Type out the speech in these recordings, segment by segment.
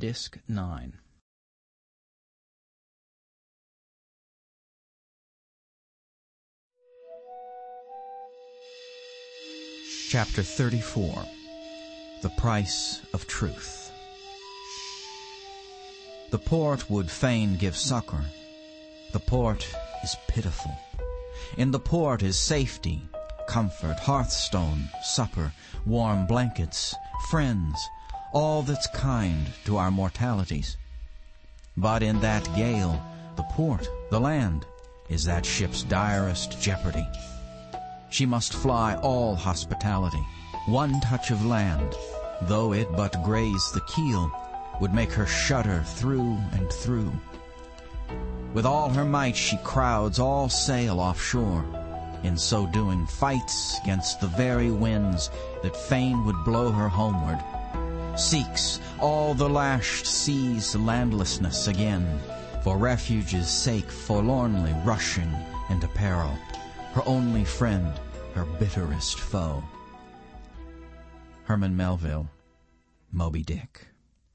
Disc 9. Chapter 34. The Price of Truth. The port would fain give succor. The port is pitiful. In the port is safety, comfort, hearthstone, supper, warm blankets, friends, all that's kind to our mortalities. But in that gale, the port, the land, is that ship's direst jeopardy. She must fly all hospitality. One touch of land, though it but graze the keel, would make her shudder through and through. With all her might she crowds all sail offshore. In so doing fights against the very winds that fain would blow her homeward. Seeks all the lashed sea's landlessness again, for refuge's sake forlornly rushing into peril, her only friend, her bitterest foe. Herman Melville, Moby Dick.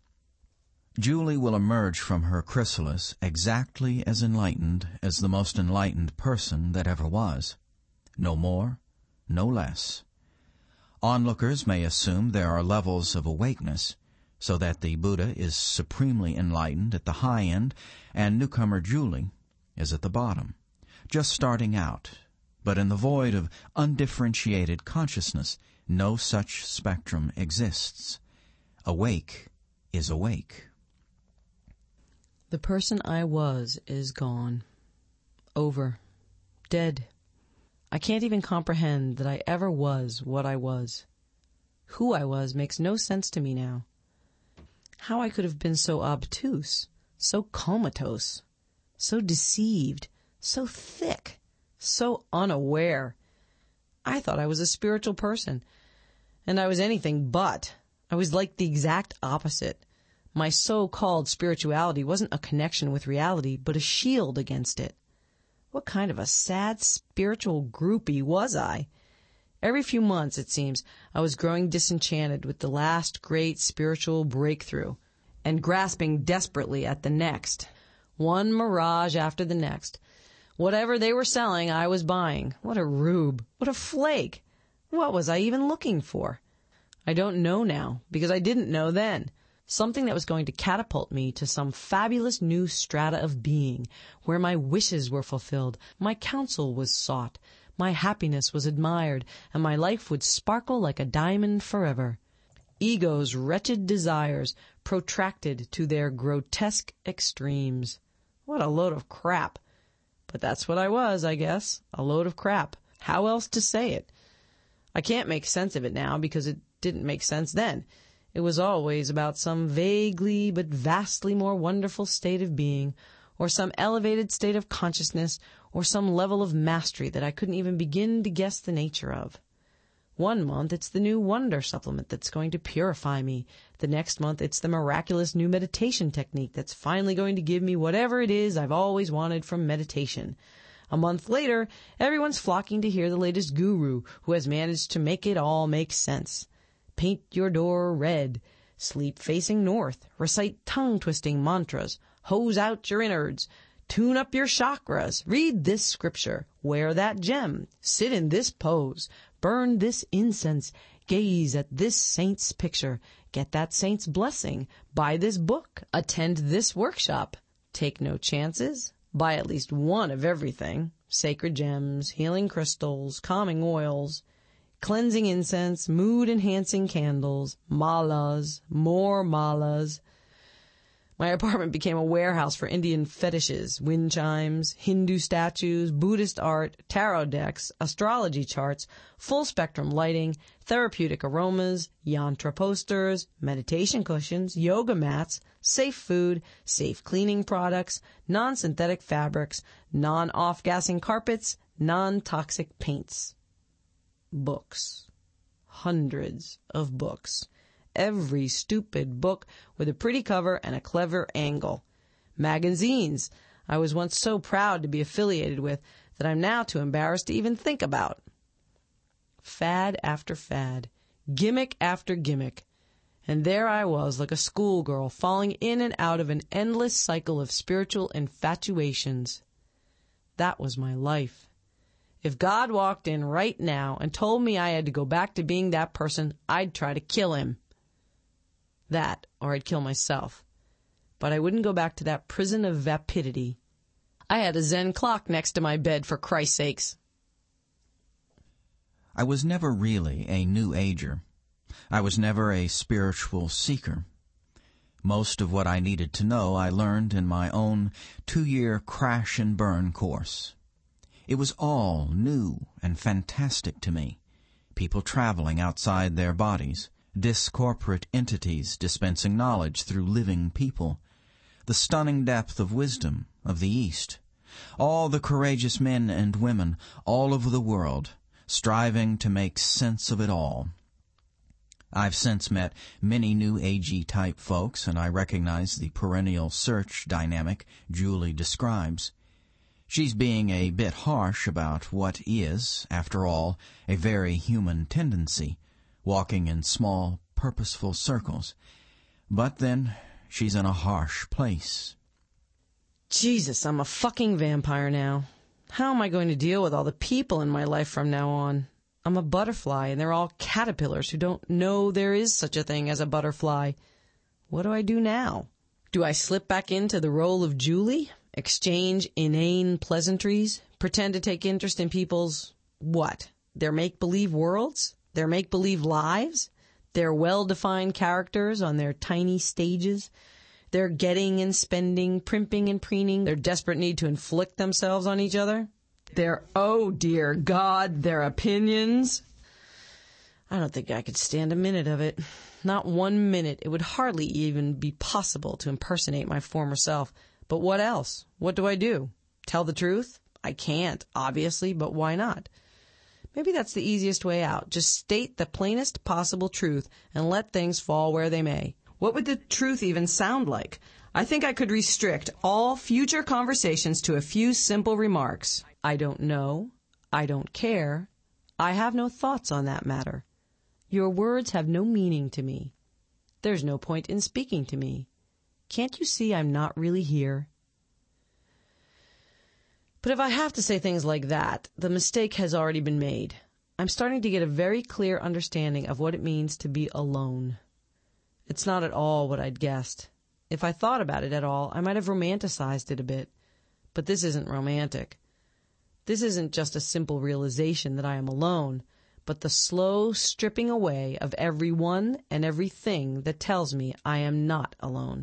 Julie will emerge from her chrysalis exactly as enlightened as the most enlightened person that ever was. No more, no less. Onlookers may assume there are levels of awakeness, so that the Buddha is supremely enlightened at the high end, and newcomer Julie is at the bottom, just starting out. But in the void of undifferentiated consciousness, no such spectrum exists. Awake is awake. The person I was is gone. Over. Dead. I can't even comprehend that I ever was what I was. Who I was makes no sense to me now. How I could have been so obtuse, so comatose, so deceived, so thick, so unaware. I thought I was a spiritual person, and I was anything but. I was like the exact opposite. My so-called spirituality wasn't a connection with reality, but a shield against it. What kind of a sad spiritual groupie was I? Every few months, it seems, I was growing disenchanted with the last great spiritual breakthrough and grasping desperately at the next. One mirage after the next. Whatever they were selling, I was buying. What a rube. What a flake. What was I even looking for? I don't know now, because I didn't know then. Something that was going to catapult me to some fabulous new strata of being, where my wishes were fulfilled, my counsel was sought, my happiness was admired, and my life would sparkle like a diamond forever. Ego's wretched desires protracted to their grotesque extremes. What a load of crap. But that's what I was, I guess, a load of crap. How else to say it? I can't make sense of it now because it didn't make sense then. It was always about some vaguely but vastly more wonderful state of being, or some elevated state of consciousness, or some level of mastery that I couldn't even begin to guess the nature of. One month it's the new wonder supplement that's going to purify me. The next month it's the miraculous new meditation technique that's finally going to give me whatever it is I've always wanted from meditation. A month later, everyone's flocking to hear the latest guru who has managed to make it all make sense. Paint your door red, sleep facing north, recite tongue-twisting mantras, hose out your innards, tune up your chakras, read this scripture, wear that gem, sit in this pose, burn this incense, gaze at this saint's picture, get that saint's blessing, buy this book, attend this workshop, take no chances, buy at least one of everything, sacred gems, healing crystals, calming oils, cleansing incense, mood-enhancing candles, malas, more malas. My apartment became a warehouse for Indian fetishes, wind chimes, Hindu statues, Buddhist art, tarot decks, astrology charts, full-spectrum lighting, therapeutic aromas, yantra posters, meditation cushions, yoga mats, safe food, safe cleaning products, non-synthetic fabrics, non-off-gassing carpets, non-toxic paints. Books. Hundreds of books. Every stupid book with a pretty cover and a clever angle. Magazines I was once so proud to be affiliated with that I'm now too embarrassed to even think about. Fad after fad. Gimmick after gimmick. And there I was, like a schoolgirl, falling in and out of an endless cycle of spiritual infatuations. That was my life. If God walked in right now and told me I had to go back to being that person, I'd try to kill him. That, or I'd kill myself. But I wouldn't go back to that prison of vapidity. I had a Zen clock next to my bed, for Christ's sakes. I was never really a New Ager. I was never a spiritual seeker. Most of what I needed to know I learned in my own 2-year crash and burn course. It was all new and fantastic to me. People traveling outside their bodies, discorporate entities dispensing knowledge through living people, the stunning depth of wisdom of the East, all the courageous men and women all over the world striving to make sense of it all. I've since met many New Agey type folks, and I recognize the perennial search dynamic Julie describes. She's being a bit harsh about what is, after all, a very human tendency, walking in small, purposeful circles. But then she's in a harsh place. Jesus, I'm a fucking vampire now. How am I going to deal with all the people in my life from now on? I'm a butterfly, and they're all caterpillars who don't know there is such a thing as a butterfly. What do I do now? Do I slip back into the role of Julie? Exchange inane pleasantries? Pretend to take interest in people's, what? Their make-believe worlds? Their make-believe lives? Their well-defined characters on their tiny stages? Their getting and spending, primping and preening, their desperate need to inflict themselves on each other? Their, oh dear God, their opinions? I don't think I could stand a minute of it. Not 1 minute. It would hardly even be possible to impersonate my former self. But what else? What do I do? Tell the truth? I can't, obviously, but why not? Maybe that's the easiest way out. Just state the plainest possible truth and let things fall where they may. What would the truth even sound like? I think I could restrict all future conversations to a few simple remarks. I don't know. I don't care. I have no thoughts on that matter. Your words have no meaning to me. There's no point in speaking to me. Can't you see I'm not really here? But if I have to say things like that, the mistake has already been made. I'm starting to get a very clear understanding of what it means to be alone. It's not at all what I'd guessed. If I thought about it at all, I might have romanticized it a bit. But this isn't romantic. This isn't just a simple realization that I am alone, but the slow stripping away of everyone and everything that tells me I am not alone.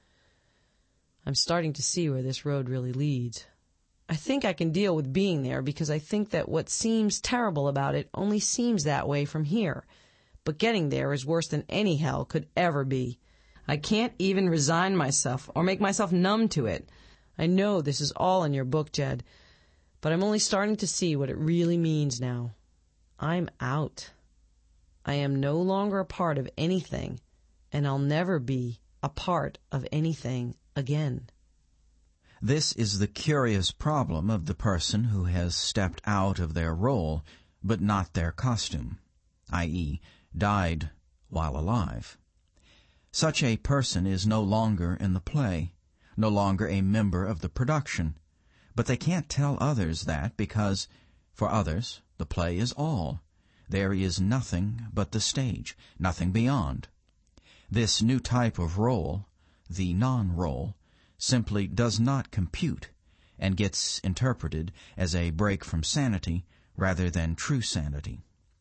I'm starting to see where this road really leads. I think I can deal with being there because I think that what seems terrible about it only seems that way from here. But getting there is worse than any hell could ever be. I can't even resign myself or make myself numb to it. I know this is all in your book, Jed, but I'm only starting to see what it really means now. I'm out. I am no longer a part of anything, and I'll never be a part of anything again. This is the curious problem of the person who has stepped out of their role, but not their costume, i.e., died while alive. Such a person is no longer in the play, no longer a member of the production, but they can't tell others that because, for others, the play is all. There is nothing but the stage, nothing beyond. This new type of role, the non-role, simply does not compute and gets interpreted as a break from sanity rather than true sanity.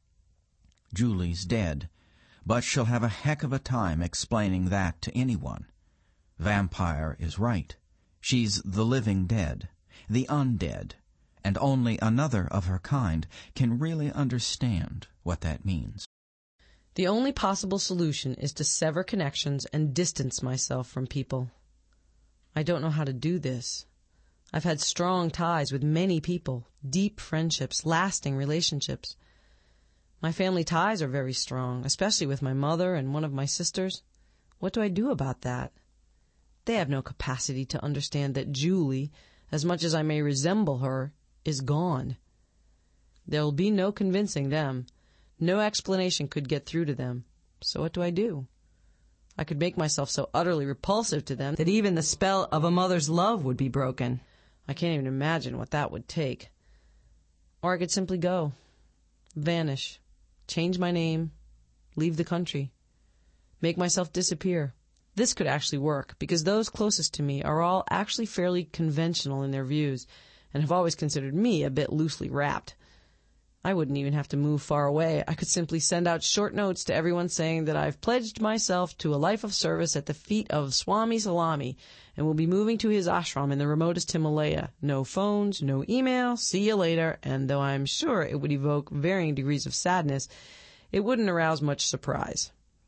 Julie's dead, but she'll have a heck of a time explaining that to anyone. Vampire is right. She's the living dead, the undead, and only another of her kind can really understand what that means. The only possible solution is to sever connections and distance myself from people. I don't know how to do this. I've had strong ties with many people, deep friendships, lasting relationships. My family ties are very strong, especially with my mother and one of my sisters. What do I do about that? They have no capacity to understand that Julie, as much as I may resemble her, is gone. There will be no convincing them. No explanation could get through to them. So what do I do? I could make myself so utterly repulsive to them that even the spell of a mother's love would be broken. I can't even imagine what that would take. Or I could simply go, vanish, change my name, leave the country, make myself disappear. This could actually work, because those closest to me are all actually fairly conventional in their views, and have always considered me a bit loosely wrapped. I wouldn't even have to move far away. I could simply send out short notes to everyone saying that I've pledged myself to a life of service at the feet of Swami Salami and will be moving to his ashram in the remotest Himalaya. No phones, no email, see you later, and though I'm sure it would evoke varying degrees of sadness, it wouldn't arouse much surprise.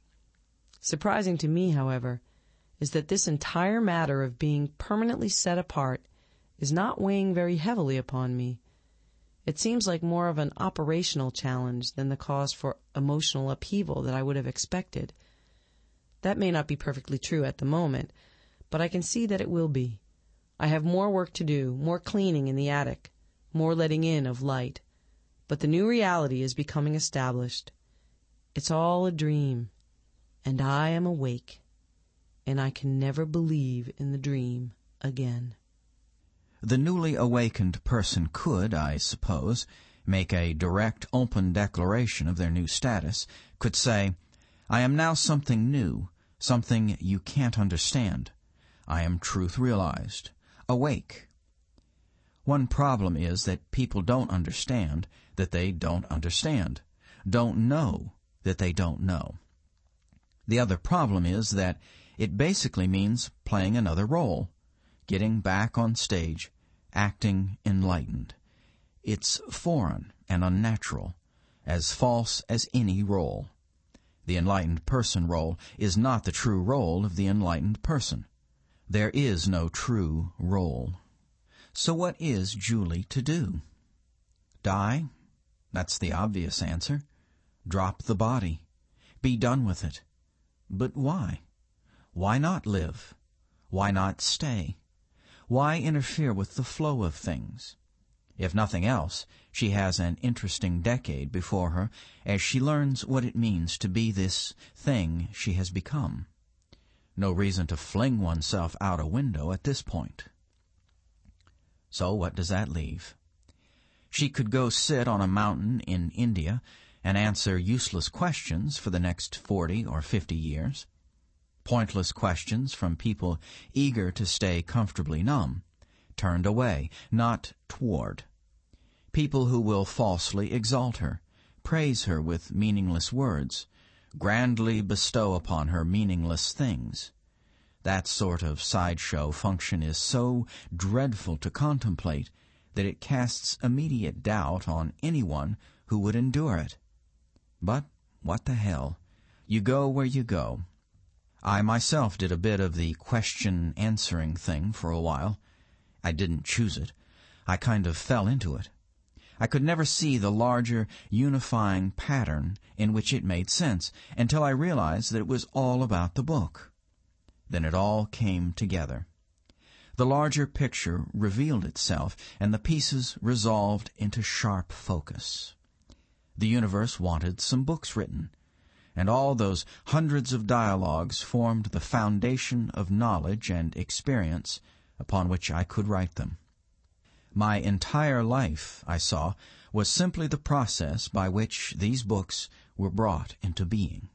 Surprising to me, however, is that this entire matter of being permanently set apart is not weighing very heavily upon me. It seems like more of an operational challenge than the cause for emotional upheaval that I would have expected. That may not be perfectly true at the moment, but I can see that it will be. I have more work to do, more cleaning in the attic, more letting in of light. But the new reality is becoming established. It's all a dream, and I am awake, and I can never believe in the dream again. The newly awakened person could, I suppose, make a direct, open declaration of their new status, could say, I am now something new, something you can't understand. I am truth realized, awake. One problem is that people don't understand that they don't understand, don't know that they don't know. The other problem is that it basically means playing another role, getting back on stage, acting enlightened. It's foreign and unnatural, as false as any role. The enlightened person role is not the true role of the enlightened person. There is no true role. So what is Julie to do? Die? That's the obvious answer. Drop the body. Be done with it. But why? Why not live? Why not stay? Why interfere with the flow of things? If nothing else, she has an interesting decade before her as she learns what it means to be this thing she has become. No reason to fling oneself out a window at this point. So what does that leave? She could go sit on a mountain in India and answer useless questions for the next 40 or 50 years. Pointless questions from people eager to stay comfortably numb, turned away, not toward. People who will falsely exalt her, praise her with meaningless words, grandly bestow upon her meaningless things. That sort of sideshow function is so dreadful to contemplate that it casts immediate doubt on anyone who would endure it. But what the hell? You go where you go. I myself did a bit of the question-answering thing for a while. I didn't choose it. I kind of fell into it. I could never see the larger, unifying pattern in which it made sense until I realized that it was all about the book. Then it all came together. The larger picture revealed itself, and the pieces resolved into sharp focus. The universe wanted some books written, and all those hundreds of dialogues formed the foundation of knowledge and experience upon which I could write them. My entire life, I saw, was simply the process by which these books were brought into being.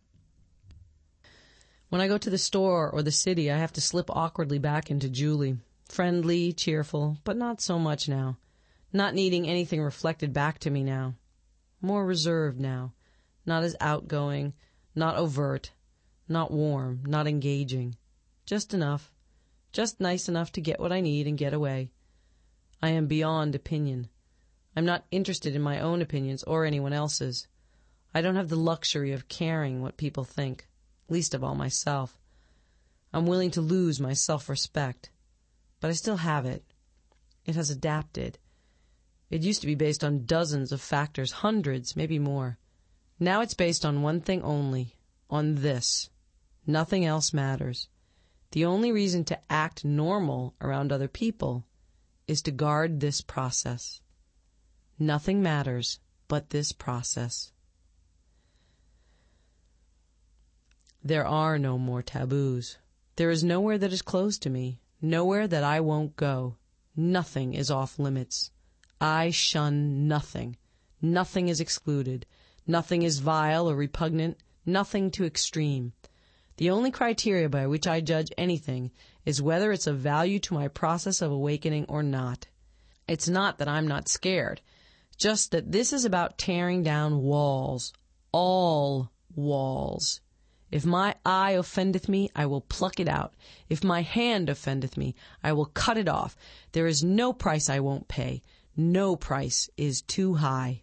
When I go to the store or the city, I have to slip awkwardly back into Julie. Friendly, cheerful, but not so much now. Not needing anything reflected back to me now. More reserved now. Not as outgoing, not overt, not warm, not engaging. Just enough. Just nice enough to get what I need and get away. I am beyond opinion. I'm not interested in my own opinions or anyone else's. I don't have the luxury of caring what people think, least of all myself. I'm willing to lose my self-respect. But I still have it. It has adapted. It used to be based on dozens of factors, hundreds, maybe more. Now it's based on one thing only, on this. Nothing else matters. The only reason to act normal around other people is to guard this process. Nothing matters but this process. There are no more taboos. There is nowhere that is closed to me, nowhere that I won't go. Nothing is off limits. I shun nothing. Nothing is excluded. Nothing is vile or repugnant. Nothing too extreme. The only criteria by which I judge anything is whether it's of value to my process of awakening or not. It's not that I'm not scared, just that this is about tearing down walls. All walls. If my eye offendeth me, I will pluck it out. If my hand offendeth me, I will cut it off. There is no price I won't pay. No price is too high.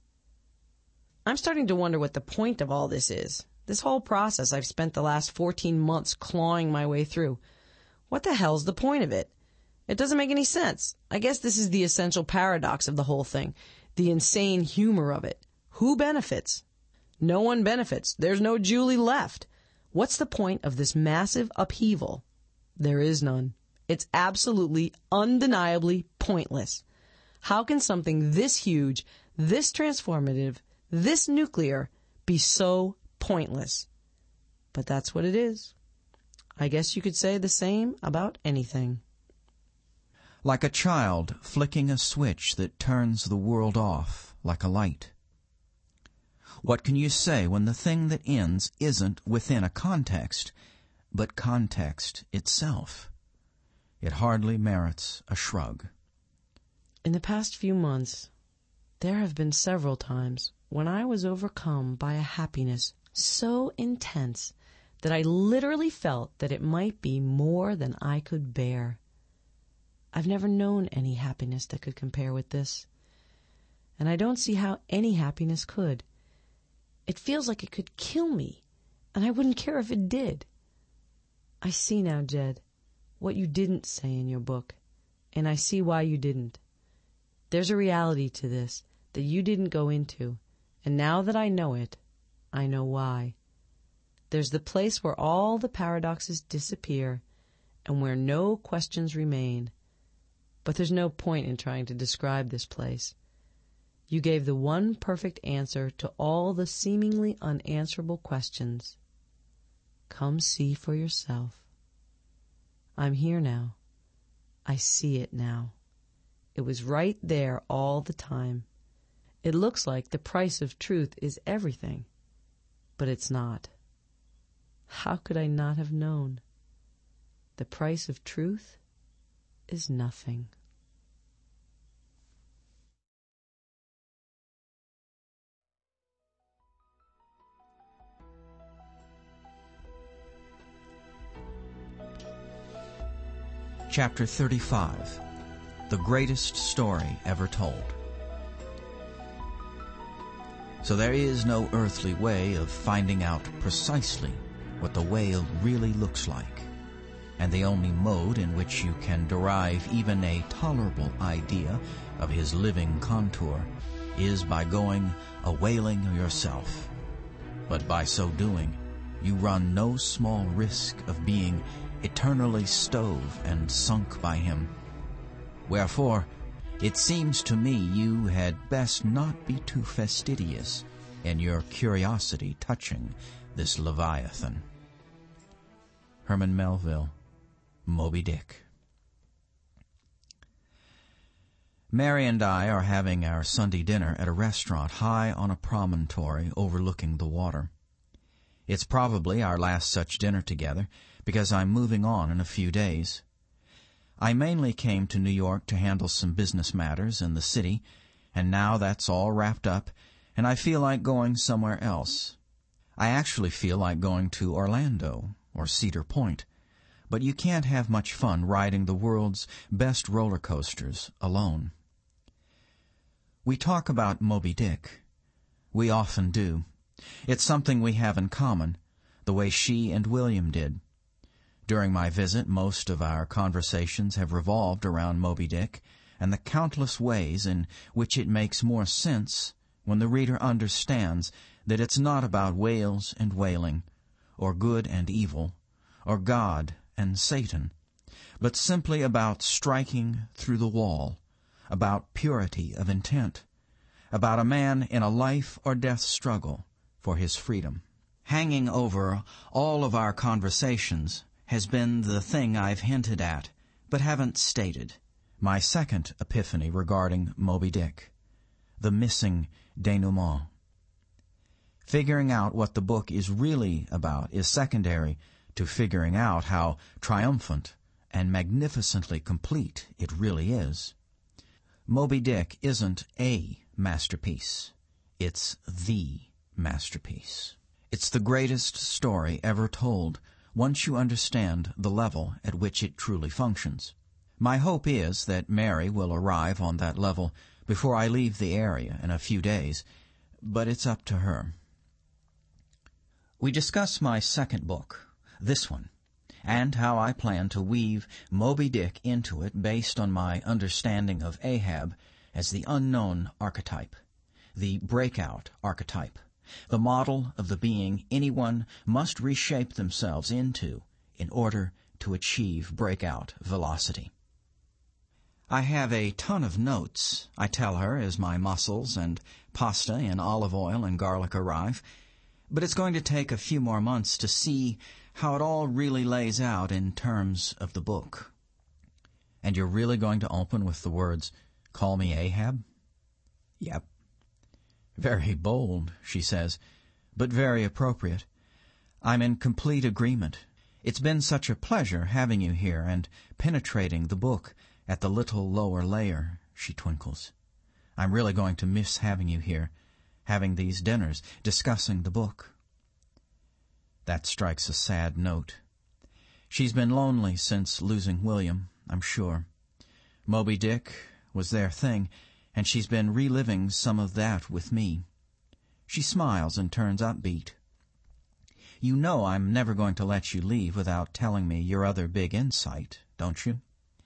I'm starting to wonder what the point of all this is. This whole process I've spent the last 14 months clawing my way through. What the hell's the point of it? It doesn't make any sense. I guess this is the essential paradox of the whole thing. The insane humor of it. Who benefits? No one benefits. There's no Julie left. What's the point of this massive upheaval? There is none. It's absolutely, undeniably pointless. How can something this huge, this transformative, this nuclear be so pointless? But that's what it is. I guess you could say the same about anything. Like a child flicking a switch that turns the world off like a light. What can you say when the thing that ends isn't within a context, but context itself? It hardly merits a shrug. In the past few months, there have been several times when I was overcome by a happiness so intense that I literally felt that it might be more than I could bear. I've never known any happiness that could compare with this, and I don't see how any happiness could. It feels like it could kill me, and I wouldn't care if it did. I see now, Jed, what you didn't say in your book, and I see why you didn't. There's a reality to this that you didn't go into, and now that I know it, I know why. There's the place where all the paradoxes disappear and where no questions remain. But there's no point in trying to describe this place. You gave the one perfect answer to all the seemingly unanswerable questions. Come see for yourself. I'm here now. I see it now. It was right there all the time. It looks like the price of truth is everything, but it's not. How could I not have known? The price of truth is nothing. Chapter 35. The Greatest Story Ever Told. So there is no earthly way of finding out precisely what the whale really looks like, and the only mode in which you can derive even a tolerable idea of his living contour is by going a-whaling yourself. But by so doing, you run no small risk of being eternally stove and sunk by him. Wherefore, it seems to me you had best not be too fastidious in your curiosity touching this Leviathan. Herman Melville, Moby Dick. Mary and I are having our Sunday dinner at a restaurant high on a promontory overlooking the water. It's probably our last such dinner together, because I'm moving on in a few days. I mainly came to New York to handle some business matters in the city, and now that's all wrapped up, and I feel like going somewhere else. I actually feel like going to Orlando or Cedar Point, but you can't have much fun riding the world's best roller coasters alone. We talk about Moby Dick. We often do. It's something we have in common, the way she and William did. During my visit, most of our conversations have revolved around Moby Dick and the countless ways in which it makes more sense when the reader understands that it's not about whales and whaling, or good and evil, or God and Satan, but simply about striking through the wall, about purity of intent, about a man in a life-or-death struggle for his freedom. hanging over all of our conversations has been the thing I've hinted at, but haven't stated. My second epiphany regarding Moby Dick. The missing denouement. Figuring out what the book is really about is secondary to figuring out how triumphant and magnificently complete it really is. Moby Dick isn't a masterpiece. It's the masterpiece. It's the greatest story ever told once you understand the level at which it truly functions. My hope is that Mary will arrive on that level before I leave the area in a few days, but it's up to her. We discuss my second book, this one, and how I plan to weave Moby Dick into it based on my understanding of Ahab as the unknown archetype, the breakout archetype, the model of the being anyone must reshape themselves into in order to achieve breakout velocity. I have a ton of notes, I tell her as my mussels and pasta and olive oil and garlic arrive, but it's going to take a few more months to see how it all really lays out in terms of the book. And you're really going to open with the words, "Call me Ahab?" Yep. Very bold, she says, but very appropriate. I'm in complete agreement. It's been such a pleasure having you here and penetrating the book at the little lower layer, she twinkles. I'm really going to miss having you here, having these dinners, discussing the book. That strikes a sad note. She's been lonely since losing William, I'm sure. Moby Dick was their thing, and she's been reliving some of that with me. She smiles and turns upbeat. You know I'm never going to let you leave without telling me your other big insight, don't you?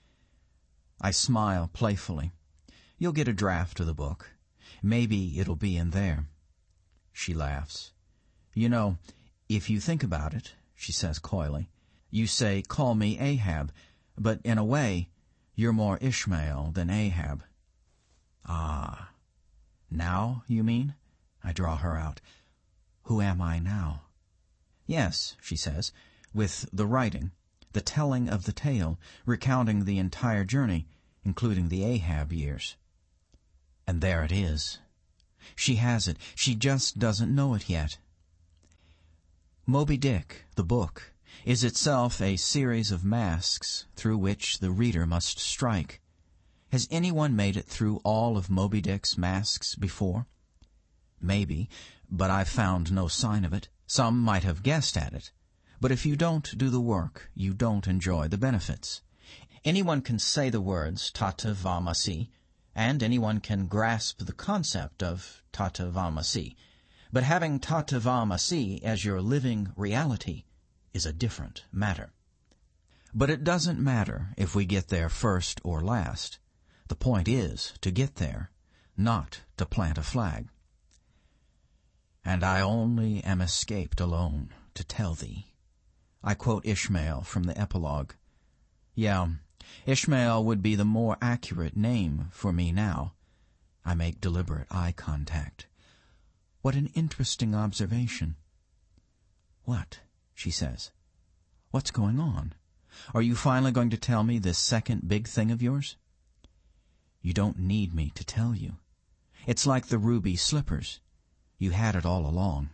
I smile playfully. You'll get a draft of the book. Maybe it'll be in there. She laughs. You know, if you think about it, she says coyly, you say, "Call me Ahab," but in a way, you're more Ishmael than Ahab. Ah, now, you mean? I draw her out. Who am I now? Yes, she says, with the writing, the telling of the tale, recounting the entire journey, including the Ahab years. And there it is. She has it. She just doesn't know it yet. Moby Dick, the book, is itself a series of masks through which the reader must strike. Has anyone made it through all of Moby Dick's masks before? Maybe, but I've found no sign of it. Some might have guessed at it. But if you don't do the work, you don't enjoy the benefits. Anyone can say the words tattva-masi, and anyone can grasp the concept of tattva-masi. But having tattva-masi as your living reality is a different matter. But it doesn't matter if we get there first or last. The point is to get there, not to plant a flag. And I only am escaped alone to tell thee. I quote Ishmael from the epilogue. Yeah, Ishmael would be the more accurate name for me now. I make deliberate eye contact. What an interesting observation. What? She says. What's going on? Are you finally going to tell me this second big thing of yours? You don't need me to tell you. It's like the ruby slippers. You had it all along.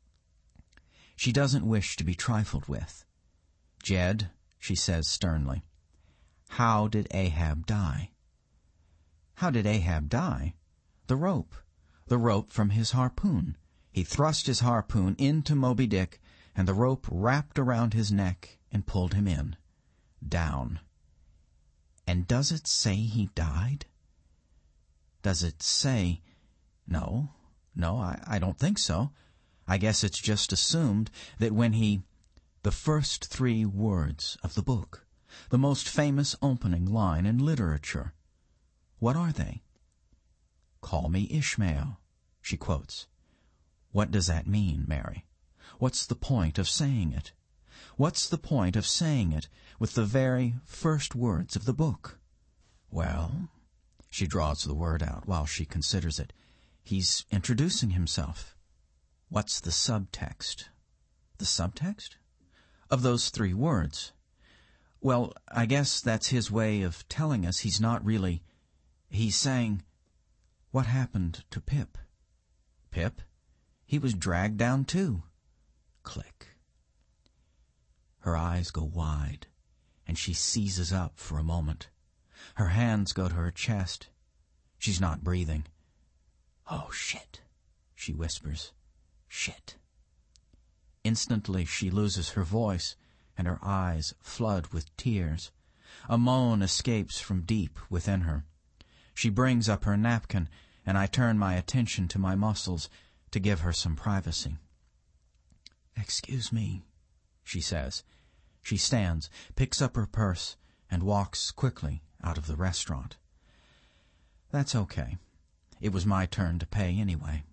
She doesn't wish to be trifled with. Jed, she says sternly, how did Ahab die? How did Ahab die? The rope from his harpoon. He thrust his harpoon into Moby Dick, and the rope wrapped around his neck and pulled him in. Down. And does it say he died? Does it say... No, I don't think so. I guess it's just assumed that when the first 3 words of the book, the most famous opening line in literature, what are they? Call me Ishmael, she quotes. What does that mean, Mary? What's the point of saying it? What's the point of saying it with the very first words of the book? Well, she draws the word out while she considers it. He's introducing himself. What's the subtext? The subtext? Of those 3 words. Well, I guess that's his way of telling us he's not really... He's saying, what happened to Pip? Pip? He was dragged down too. Click. Her eyes go wide, and she seizes up for a moment. Her hands go to her chest. She's not breathing. Oh, shit, she whispers. Shit. Instantly she loses her voice, and her eyes flood with tears. A moan escapes from deep within her. She brings up her napkin, and I turn my attention to my muscles to give her some privacy. "Excuse me," she says. She stands, picks up her purse, and walks quickly out of the restaurant. That's okay. It was my turn to pay anyway.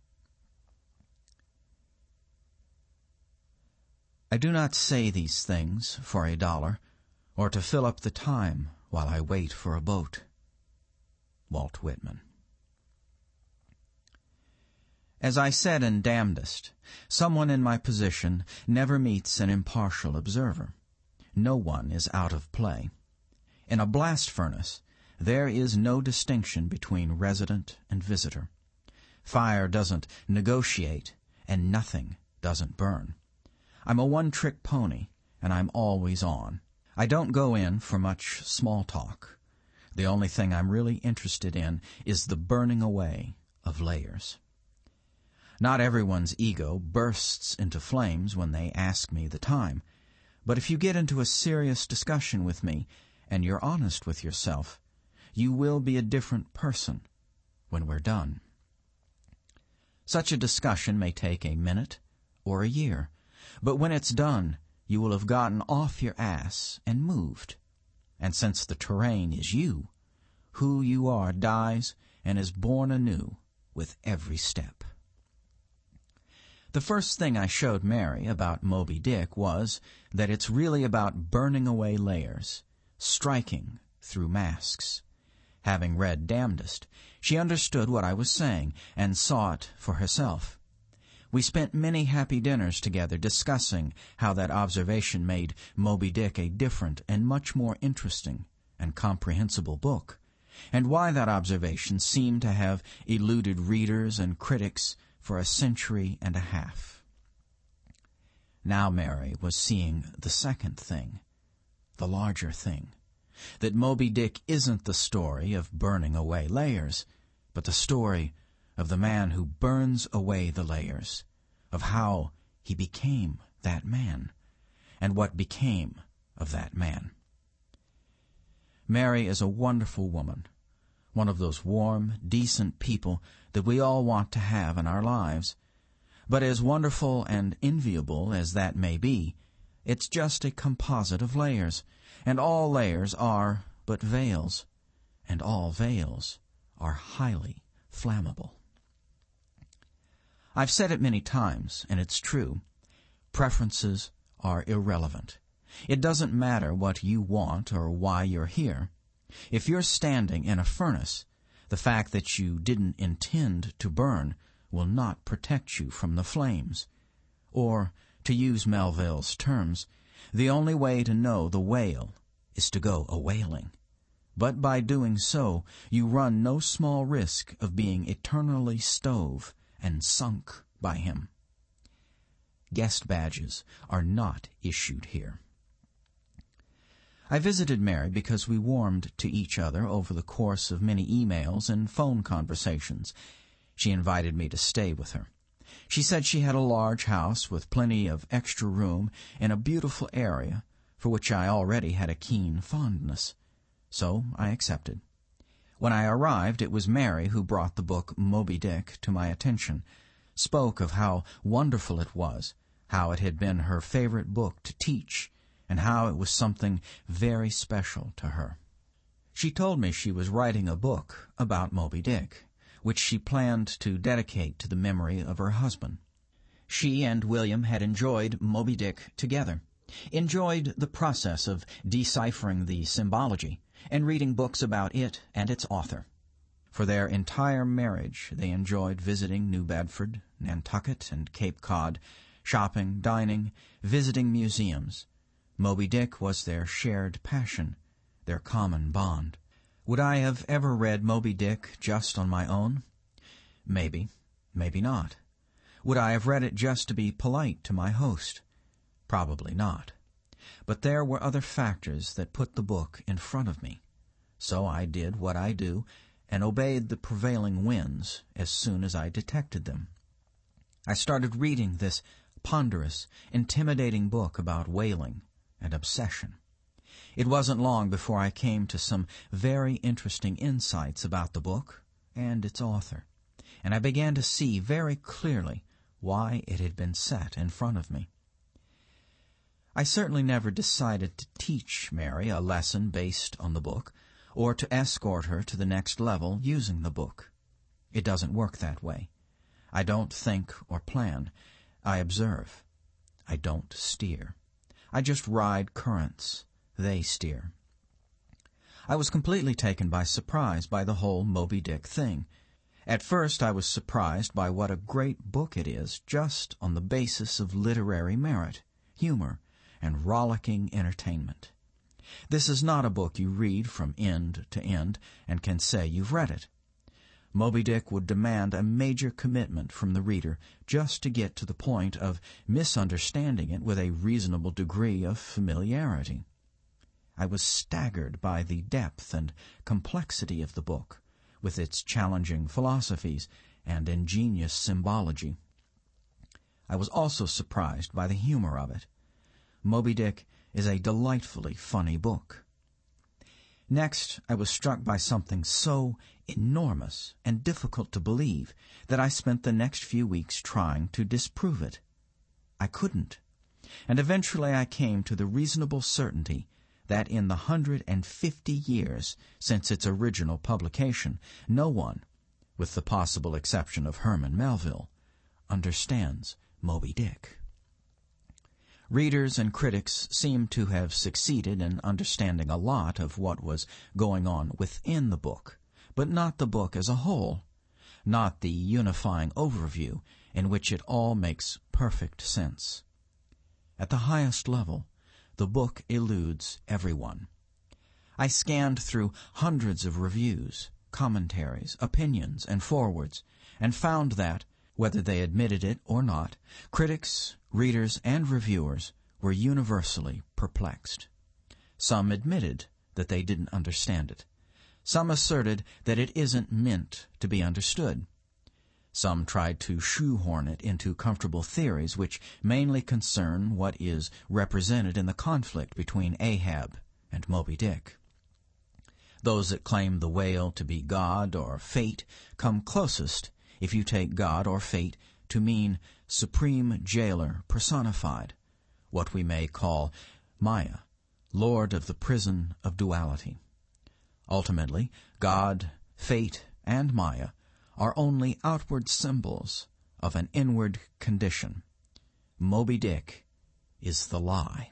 I do not say these things for $1 or to fill up the time while I wait for a boat. Walt Whitman. As I said in Damnedest, someone in my position never meets an impartial observer. No one is out of play. In a blast furnace, there is no distinction between resident and visitor. Fire doesn't negotiate, and nothing doesn't burn. I'm a one-trick pony, and I'm always on. I don't go in for much small talk. The only thing I'm really interested in is the burning away of layers. Not everyone's ego bursts into flames when they ask me the time, but if you get into a serious discussion with me and you're honest with yourself, you will be a different person when we're done. Such a discussion may take a minute or a year, but when it's done, you will have gotten off your ass and moved. And since the terrain is you, who you are dies and is born anew with every step. The first thing I showed Mary about Moby Dick was that it's really about burning away layers, striking through masks. Having read Damnedest, she understood what I was saying and saw it for herself. We spent many happy dinners together discussing how that observation made Moby Dick a different and much more interesting and comprehensible book, and why that observation seemed to have eluded readers and critics for a century and a half. Now Mary was seeing the second thing, the larger thing, that Moby Dick isn't the story of burning away layers, but the story of the man who burns away the layers, of how he became that man, and what became of that man. Mary is a wonderful woman, one of those warm, decent people that we all want to have in our lives. But as wonderful and enviable as that may be, it's just a composite of layers, and all layers are but veils, and all veils are highly flammable. I've said it many times, and it's true. Preferences are irrelevant. It doesn't matter what you want or why you're here. If you're standing in a furnace, the fact that you didn't intend to burn will not protect you from the flames. Or, to use Melville's terms, the only way to know the whale is to go a-whaling. But by doing so, you run no small risk of being eternally stove and sunk by him. Guest badges are not issued here. I visited Mary because we warmed to each other over the course of many emails and phone conversations. She invited me to stay with her. She said she had a large house with plenty of extra room in a beautiful area for which I already had a keen fondness. So I accepted. When I arrived, it was Mary who brought the book Moby Dick to my attention, spoke of how wonderful it was, how it had been her favorite book to teach, and how it was something very special to her. She told me she was writing a book about Moby Dick, which she planned to dedicate to the memory of her husband. She and William had enjoyed Moby Dick together, enjoyed the process of deciphering the symbology, and reading books about it and its author. For their entire marriage they enjoyed visiting New Bedford, Nantucket, and Cape Cod, Shopping, dining, visiting museums. Moby Dick was their shared passion, their common bond. Would I have ever read Moby Dick just on my own? Maybe, maybe not. Would I have read it just to be polite to my host? Probably not. But there were other factors that put the book in front of me. So I did what I do and obeyed the prevailing winds as soon as I detected them. I started reading this ponderous, intimidating book about whaling and obsession. It wasn't long before I came to some very interesting insights about the book and its author, and I began to see very clearly why it had been set in front of me. I certainly never decided to teach Mary a lesson based on the book, or to escort her to the next level using the book. It doesn't work that way. I don't think or plan. I observe. I don't steer. I just ride currents. They steer. I was completely taken by surprise by the whole Moby Dick thing. At first I was surprised by what a great book it is just on the basis of literary merit, humor, and rollicking entertainment. This is not a book you read from end to end and can say you've read it. Moby Dick would demand a major commitment from the reader just to get to the point of misunderstanding it with a reasonable degree of familiarity. I was staggered by the depth and complexity of the book, with its challenging philosophies and ingenious symbology. I was also surprised by the humor of it. Moby Dick is a delightfully funny book. Next, I was struck by something so enormous and difficult to believe that I spent the next few weeks trying to disprove it. I couldn't, and eventually I came to the reasonable certainty that in the 150 years since its original publication, no one, with the possible exception of Herman Melville, understands Moby Dick. Readers and critics seem to have succeeded in understanding a lot of what was going on within the book, but not the book as a whole, not the unifying overview in which it all makes perfect sense. At the highest level, the book eludes everyone. I scanned through hundreds of reviews, commentaries, opinions, and forewords, and found that, whether they admitted it or not, critics, readers, and reviewers were universally perplexed. Some admitted that they didn't understand it. Some asserted that it isn't meant to be understood. Some tried to shoehorn it into comfortable theories which mainly concern what is represented in the conflict between Ahab and Moby Dick. Those that claim the whale to be God or fate come closest if you take God or fate to mean supreme jailer personified, what we may call Maya, lord of the prison of duality. Ultimately, God, fate, and Maya are only outward symbols of an inward condition. Moby Dick is the lie.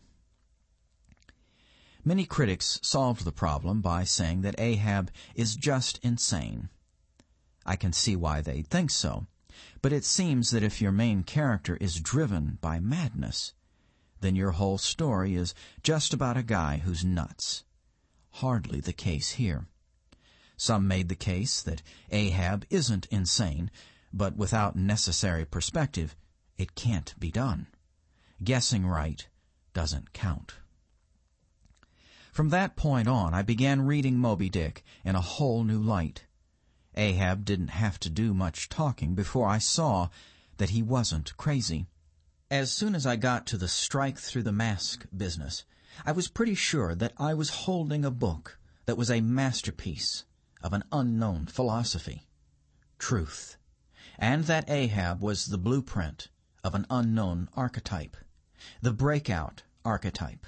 Many critics solved the problem by saying that Ahab is just insane. I can see why they think so, but it seems that if your main character is driven by madness, then your whole story is just about a guy who's nuts. Hardly the case here. Some made the case that Ahab isn't insane, but without necessary perspective, it can't be done. Guessing right doesn't count. From that point on, I began reading Moby Dick in a whole new light. Ahab didn't have to do much talking before I saw that he wasn't crazy. As soon as I got to the strike-through-the-mask business, I was pretty sure that I was holding a book that was a masterpiece of an unknown philosophy, truth, and that Ahab was the blueprint of an unknown archetype, the breakout archetype.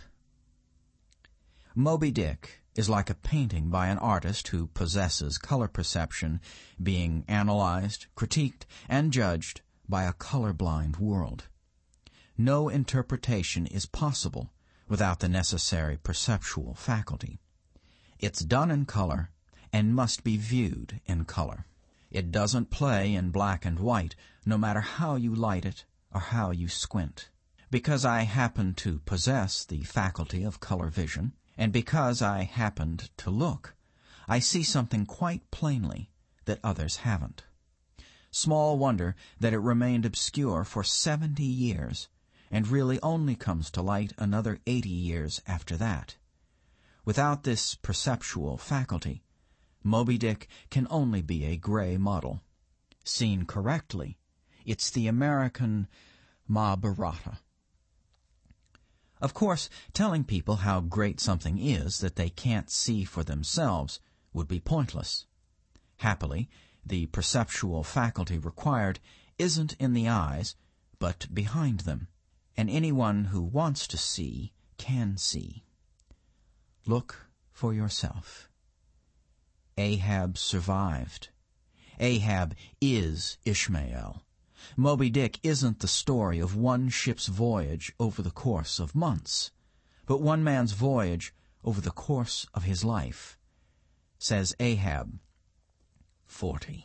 Moby Dick is like a painting by an artist who possesses color perception being analyzed, critiqued, and judged by a colorblind world. No interpretation is possible without the necessary perceptual faculty. It's done in color and must be viewed in color. It doesn't play in black and white, no matter how you light it or how you squint. Because I happen to possess the faculty of color vision, and because I happened to look, I see something quite plainly that others haven't. Small wonder that it remained obscure for 70 years, and really only comes to light another 80 years after that. Without this perceptual faculty, Moby Dick can only be a gray model. Seen correctly, it's the American Mahabharata. Of course, telling people how great something is that they can't see for themselves would be pointless. Happily, the perceptual faculty required isn't in the eyes, but behind them, and anyone who wants to see can see. Look for yourself. Ahab survived. Ahab is Ishmael. Moby Dick isn't the story of one ship's voyage over the course of months, but one man's voyage over the course of his life. Says Ahab, 40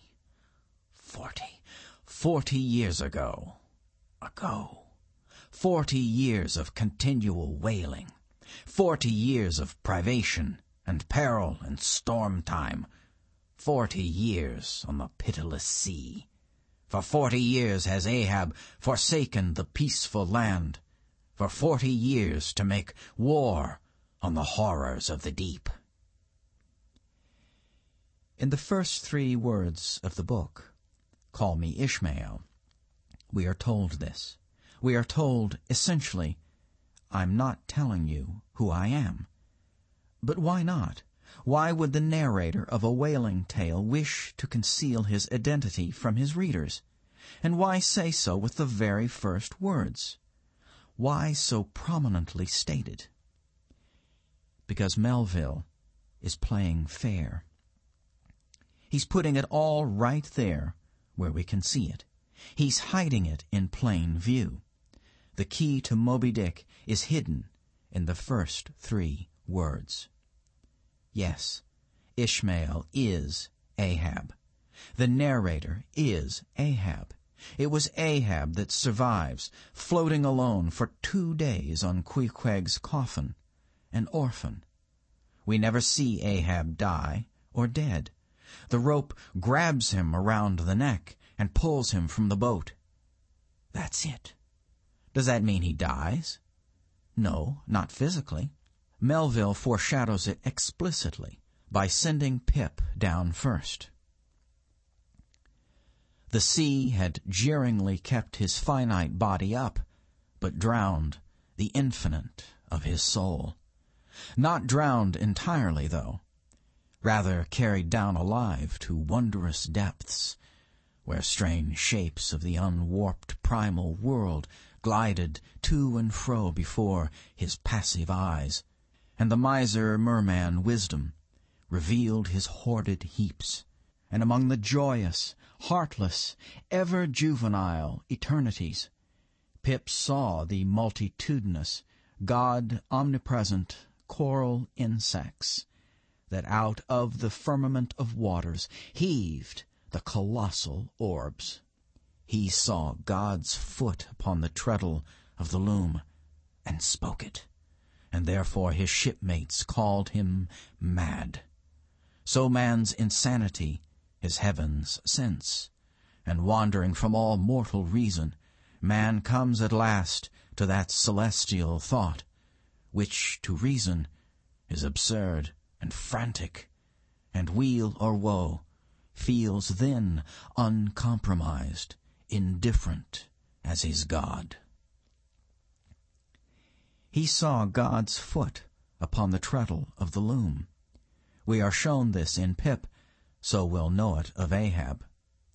years ago. 40 years of continual whaling. 40 years of privation and peril and storm time. 40 years on the pitiless sea. For 40 years has Ahab forsaken the peaceful land. For 40 years to make war on the horrors of the deep. In the first 3 words of the book, Call Me Ishmael, we are told this. We are told, essentially, I'm not telling you who I am. But why not? Why would the narrator of a whaling tale wish to conceal his identity from his readers? And why say so with the very first words? Why so prominently stated? Because Melville is playing fair. He's putting it all right there where we can see it. He's hiding it in plain view. The key to Moby Dick is hidden in the first 3 words. Yes, Ishmael is Ahab. The narrator is Ahab. It was Ahab that survives, floating alone for 2 days on Queequeg's coffin, an orphan. We never see Ahab die or dead. The rope grabs him around the neck and pulls him from the boat. That's it. Does that mean he dies? No, not physically. Melville foreshadows it explicitly by sending Pip down first. The sea had jeeringly kept his finite body up, but drowned the infinite of his soul. Not drowned entirely, though. Rather carried down alive to wondrous depths, where strange shapes of the unwarped primal world glided to and fro before his passive eyes, and the miser merman Wisdom revealed his hoarded heaps, and among the joyous, heartless, ever-juvenile eternities, Pip saw the multitudinous, God-omnipresent coral insects that out of the firmament of waters heaved the colossal orbs. He saw God's foot upon the treadle of the loom, and spoke it, and therefore his shipmates called him mad. So man's insanity is heaven's sense, and wandering from all mortal reason, man comes at last to that celestial thought, which to reason is absurd and frantic, and weal or woe feels then uncompromised, indifferent as his God. He saw God's foot upon the treadle of the loom. We are shown this in Pip, so we'll know it of Ahab.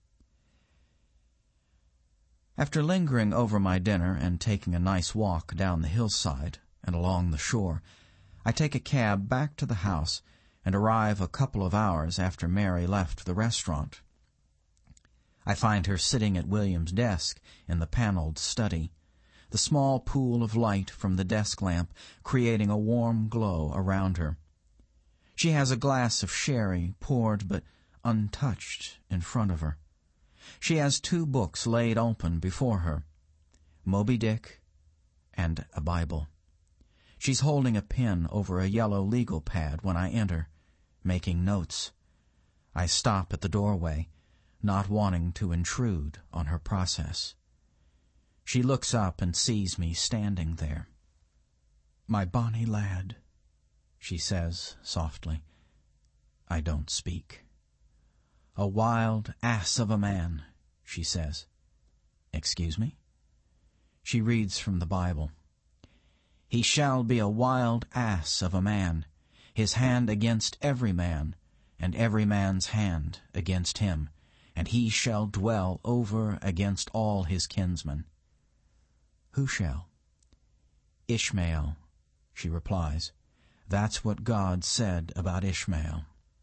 After lingering over my dinner and taking a nice walk down the hillside and along the shore, I take a cab back to the house and arrive a couple of hours after Mary left the restaurant. I find her sitting at William's desk in the paneled study, the small pool of light from the desk lamp creating a warm glow around her. She has a glass of sherry poured but untouched in front of her. She has 2 books laid open before her. Moby Dick, and a Bible. She's holding a pen over a yellow legal pad when I enter, making notes. I stop at the doorway, not wanting to intrude on her process. She looks up and sees me standing there. "My bonny lad," she says softly. I don't speak. "A wild ass of a man," she says. "Excuse me?" She reads from the Bible. "He shall be a wild ass of a man, his hand against every man, and every man's hand against him, and he shall dwell over against all his kinsmen." "Who shall?" "Ishmael," she replies. "That's what God said about Ishmael."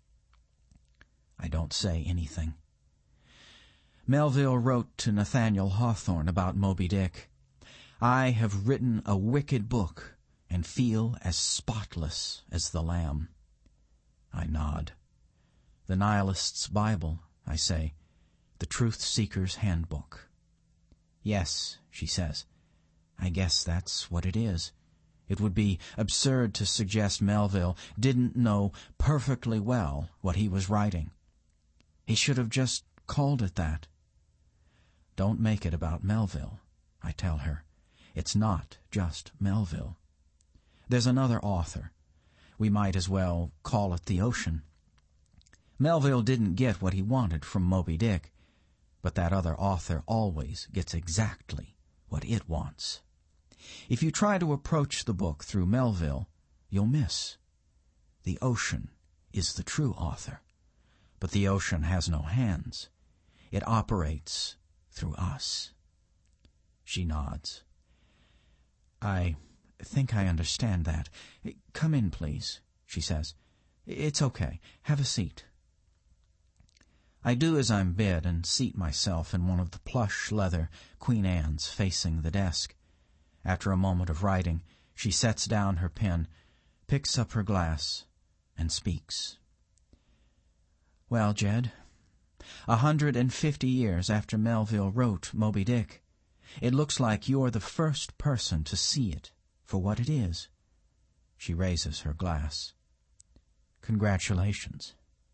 I don't say anything. Melville wrote to Nathaniel Hawthorne about Moby Dick, "I have written a wicked book and feel as spotless as the lamb." I nod. "The Nihilist's Bible," I say, "the truth-seeker's handbook." "Yes," she says, "I guess that's what it is." It would be absurd to suggest Melville didn't know perfectly well what he was writing. He should have just called it that. "Don't make it about Melville," I tell her. "It's not just Melville. There's another author. We might as well call it the ocean. Melville didn't get what he wanted from Moby Dick, but that other author always gets exactly what it wants. If you try to approach the book through Melville, you'll miss. The ocean is the true author, but the ocean has no hands. It operates through us." She nods. "I think I understand that. Come in, please," she says. "It's okay. Have a seat." I do as I'm bid and seat myself in one of the plush leather Queen Anne's facing the desk. After a moment of writing, she sets down her pen, picks up her glass, and speaks. "Well, Jed, 150 years after Melville wrote Moby Dick, it looks like you're the first person to see it for what it is." She raises her glass. "Congratulations."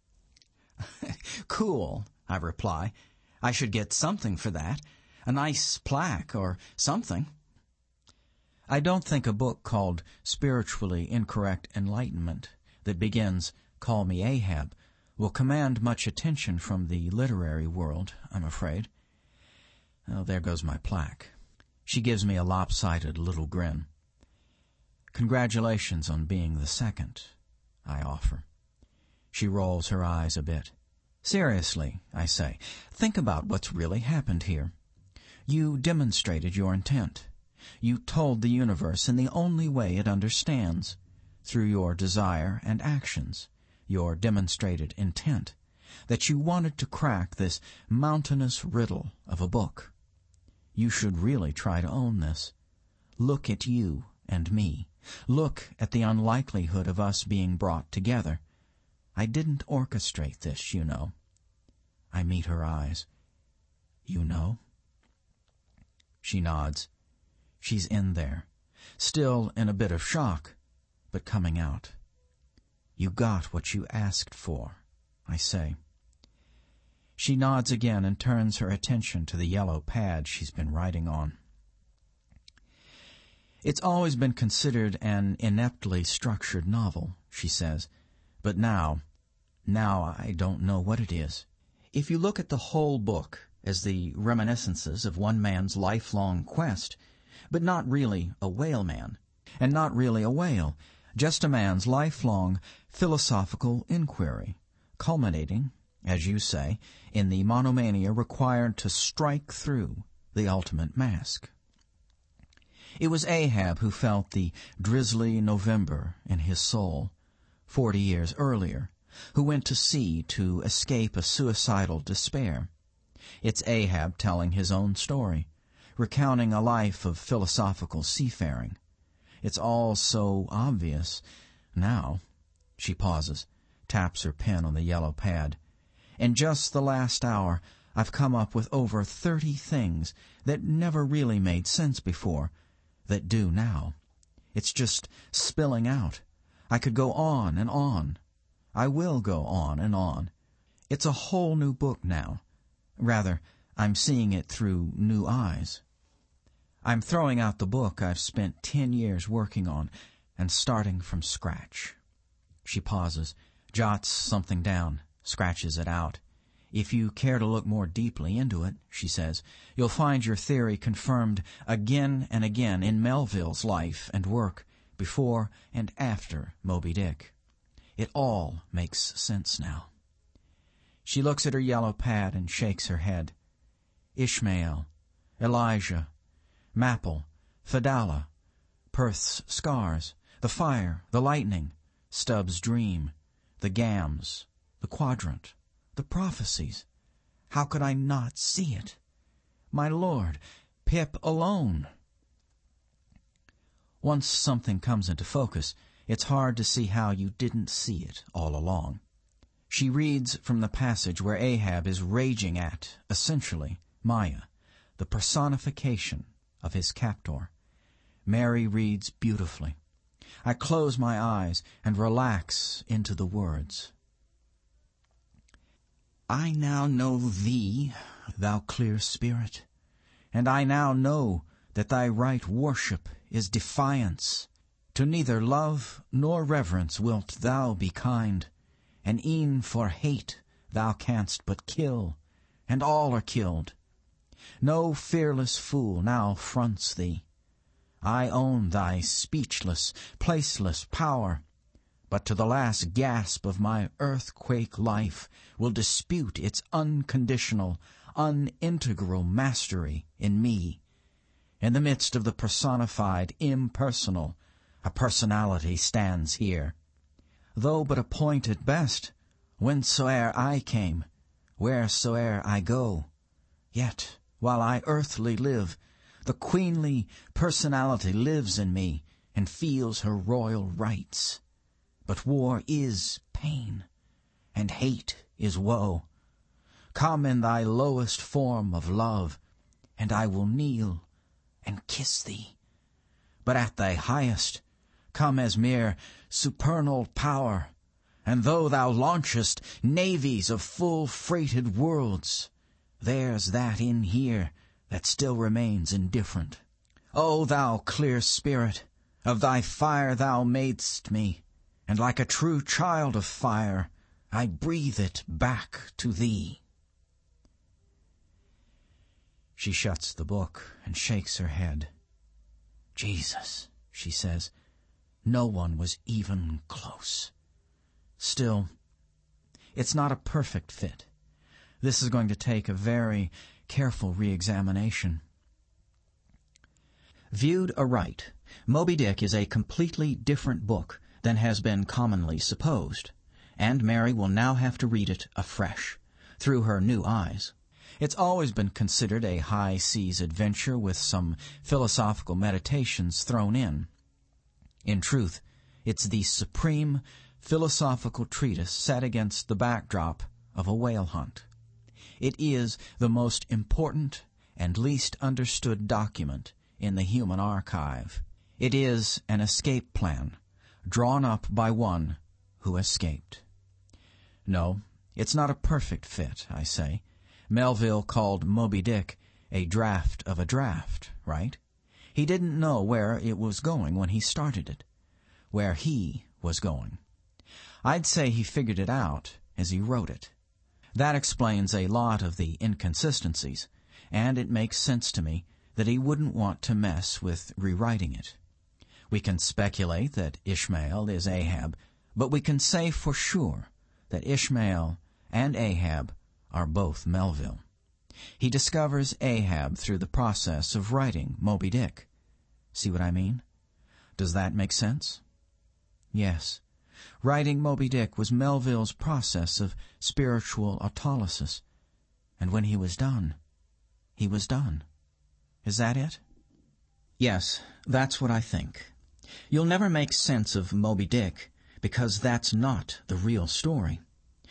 "Cool," I reply. "I should get something for that, a nice plaque or something." I don't think a book called Spiritually Incorrect Enlightenment that begins, "Call me Ahab," will command much attention from the literary world, I'm afraid. Oh, there goes my plaque. She gives me a lopsided little grin. "Congratulations on being the second," I offer. She rolls her eyes a bit. "Seriously," I say, "think about what's really happened here. You demonstrated your intent. You told the universe in the only way it understands, through your desire and actions, your demonstrated intent, that you wanted to crack this mountainous riddle of a book. You should really try to own this. Look at you and me. Look at the unlikelihood of us being brought together. I didn't orchestrate this, you know." I meet her eyes. "You know?" She nods. She's in there, still in a bit of shock, but coming out. "You got what you asked for," I say. She nods again and turns her attention to the yellow pad she's been writing on. "It's always been considered an ineptly structured novel," she says, "but now I don't know what it is. If you look at the whole book as the reminiscences of one man's lifelong quest, but not really a whaleman, and not really a whale, just a man's lifelong philosophical inquiry, culminating, as you say, in the monomania required to strike through the ultimate mask. It was Ahab who felt the drizzly November in his soul 40 years earlier, who went to sea to escape a suicidal despair. It's Ahab telling his own story, recounting a life of philosophical seafaring. It's all so obvious. Now, she pauses, taps her pen on the yellow pad. In just the last hour, I've come up with over 30 things that never really made sense before, that do now. It's just spilling out. I could go on and on. I will go on and on. It's a whole new book now. Rather, I'm seeing it through new eyes. I'm throwing out the book I've spent 10 years working on and starting from scratch. She pauses, jots something down, scratches it out. If you care to look more deeply into it, she says, you'll find your theory confirmed again and again in Melville's life and work, before and after Moby Dick. It all makes sense now. She looks at her yellow pad and shakes her head. Ishmael, Elijah, Mappel, Fedallah, Perth's scars, the fire, the lightning, Stubbs' dream, the gams, the quadrant, the prophecies. How could I not see it? My Lord, Pip alone. Once something comes into focus, it's hard to see how you didn't see it all along. She reads from the passage where Ahab is raging at, essentially, Maya, the personification of his captor. Mary reads beautifully. I close my eyes and relax into the words. I now know thee, thou clear spirit, and I now know that thy right worship is defiance. To neither love nor reverence wilt thou be kind, and e'en for hate thou canst but kill, and all are killed. No fearless fool now fronts thee. I own thy speechless, placeless power, but to the last gasp of my earthquake life will dispute its unconditional, unintegral mastery in me. In the midst of the personified impersonal, a personality stands here. Though but a point at best, whensoe'er I came, wheresoe'er I go, yet, while I earthly live, the queenly personality lives in me and feels her royal rights. But war is pain, and hate is woe. Come in thy lowest form of love, and I will kneel and kiss thee. But at thy highest, come as mere supernal power, and though thou launchest navies of full-freighted worlds, there's that in here that still remains indifferent. O thou clear spirit, of thy fire thou madest me, and like a true child of fire, I breathe it back to thee. She shuts the book and shakes her head. Jesus, she says, no one was even close. Still, it's not a perfect fit. This is going to take a very careful re-examination. Viewed aright, Moby Dick is a completely different book than has been commonly supposed, and Mary will now have to read it afresh, through her new eyes. It's always been considered a high-seas adventure with some philosophical meditations thrown in. In truth, it's the supreme philosophical treatise set against the backdrop of a whale hunt. It is the most important and least understood document in the human archive. It is an escape plan, drawn up by one who escaped. No, it's not a perfect fit, I say. Melville called Moby Dick a draft of a draft, right? He didn't know where it was going when he started it, where he was going. I'd say he figured it out as he wrote it. That explains a lot of the inconsistencies, and it makes sense to me that he wouldn't want to mess with rewriting it. We can speculate that Ishmael is Ahab, but we can say for sure that Ishmael and Ahab are both Melville. He discovers Ahab through the process of writing Moby Dick. See what I mean? Does that make sense? Yes. Writing Moby Dick was Melville's process of spiritual autolysis. And when he was done, he was done. Is that it? Yes, that's what I think. You'll never make sense of Moby Dick because that's not the real story.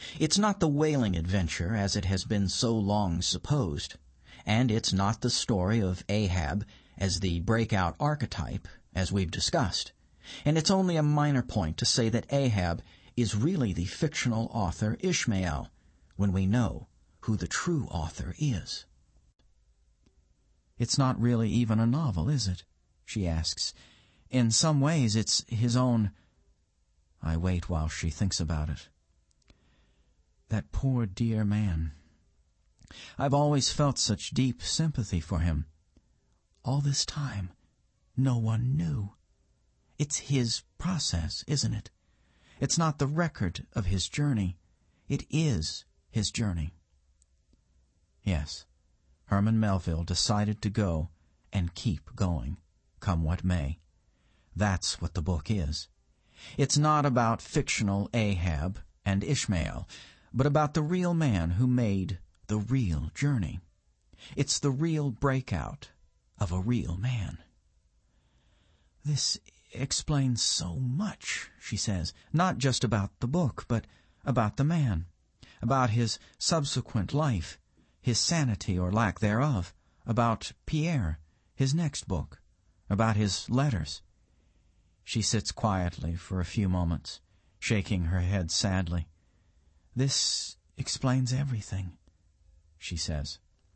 It's not the whaling adventure as it has been so long supposed, and it's not the story of Ahab as the breakout archetype, as we've discussed. And it's only a minor point to say that Ahab is really the fictional author Ishmael, when we know who the true author is. "It's not really even a novel, is it?" she asks. "In some ways it's his own—" I wait while she thinks about it. "That poor dear man. I've always felt such deep sympathy for him. All this time, no one knew. It's his process, isn't it? It's not the record of his journey. It is his journey." Yes, Herman Melville decided to go and keep going, come what may. That's what the book is. It's not about fictional Ahab and Ishmael, but about the real man who made the real journey. It's the real breakout of a real man. "This explains so much," she says, "not just about the book, but about the man, about his subsequent life, his sanity or lack thereof, about Pierre, his next book, about his letters." She sits quietly for a few moments, shaking her head sadly. "This explains everything," she says.